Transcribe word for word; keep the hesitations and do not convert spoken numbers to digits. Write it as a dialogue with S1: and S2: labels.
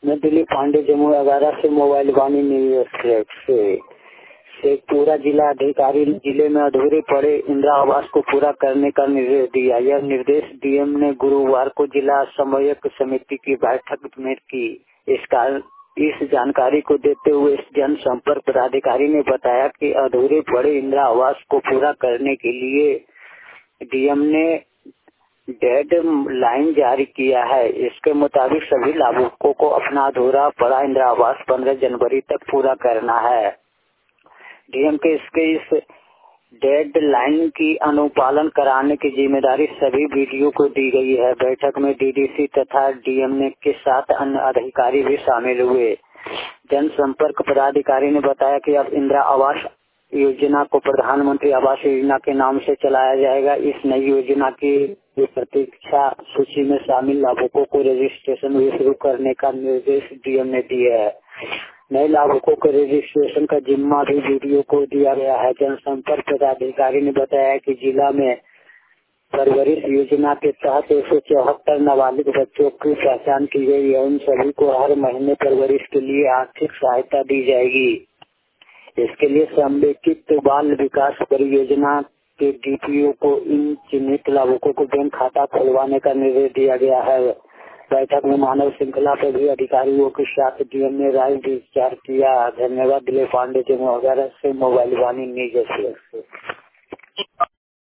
S1: मैं दिलीप पांडे जम्मू अगारह से मोबाइल वाणी न्यूज से शेखपुरा जिला अधिकारी ने जिले में अधूरे पड़े इंदिरा आवास को पूरा करने का निर्देश दिया। यह निर्देश डीएम ने गुरुवार को जिला समन्वयक समिति की बैठक में की। इस कारण इस जानकारी को देते हुए जनसंपर्क पदाधिकारी ने बताया कि अधूरे पड़े इंदिरा आवास को पूरा करने के लिए डीएम ने डेड लाइन जारी किया है। इसके मुताबिक सभी लाभुकों को अपना अधूरा पड़ा इंदिरा आवास पंद्रह जनवरी तक पूरा करना है। डीएम के इसके इस डेड लाइन की अनुपालन कराने की जिम्मेदारी सभी बीडीओ को दी गई है। बैठक में डीडीसी तथा डीएम ने के साथ अन्य अधिकारी भी शामिल हुए। जनसंपर्क पदाधिकारी ने बताया कि अब इंदिरा आवास योजना को प्रधानमंत्री आवास योजना के नाम से चलाया जाएगा। इस नई योजना की प्रतीक्षा सूची में शामिल लाभुकों को रजिस्ट्रेशन भी शुरू करने का निर्देश डीएम ने दिया है। नए लाभुकों के रजिस्ट्रेशन का जिम्मा भी बीडीओ को दिया गया है। जनसंपर्क पदाधिकारी ने बताया कि जिला में परवरिश योजना के तहत एक सौ चौहत्तर नाबालिग बच्चों की पहचान की गई है। उन सभी को हर महीने परवरिश के लिए आर्थिक सहायता दी जाएगी। इसके लिए समेकित बाल विकास परियोजना के डीपीओ को इन चिन्हित लाभुकों को बैंक खाता खुलवाने का निर्देश दिया गया है। बैठक में मानव श्रृंखला पर भी अधिकारियों के साथ डीएम ने राय विचार किया। धन्यवाद। दिलीप पांडे जम्मू वगैरह से मोबाइल वाणी न्यूज से।